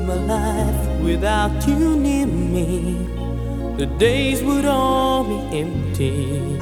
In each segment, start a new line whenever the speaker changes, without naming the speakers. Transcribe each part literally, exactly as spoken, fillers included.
my life without you near me, the days would all be empty.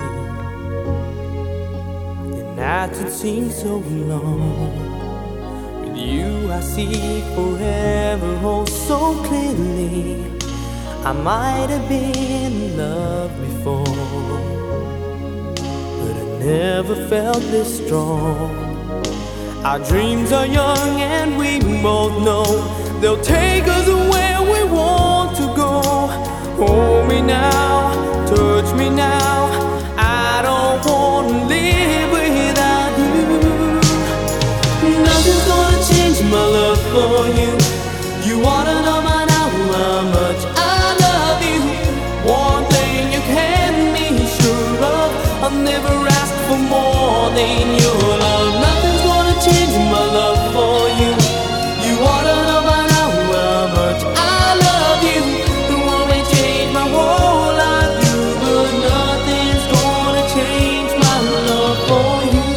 The nights would seem so long. With you I see forever oh so clearly. I might have been in love before, but I never felt this strong. Our dreams are young and we both know they'll take us where we want to go. Hold me now, touch me now, I don't want to live without you. Nothing's gonna change my love for you. You wanna know by now how much I love you. One thing you can be sure of, I'll never ask for more than your love. Nothing's gonna change my love for you. You wanna know by now how much I love you. The one may change my whole life, you, but nothing's gonna change my love for you.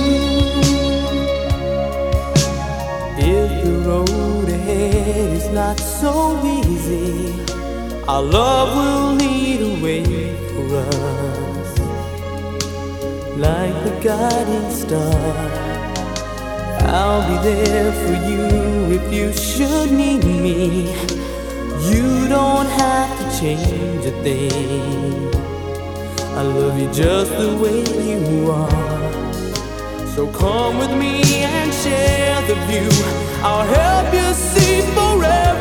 If the road ahead is not so easy, our love will lead a way for us, like the guiding star. I'll be there for you if you should need me. You don't have to change a thing. I love you just the way you are. So come with me and share the view. I'll help you see forever.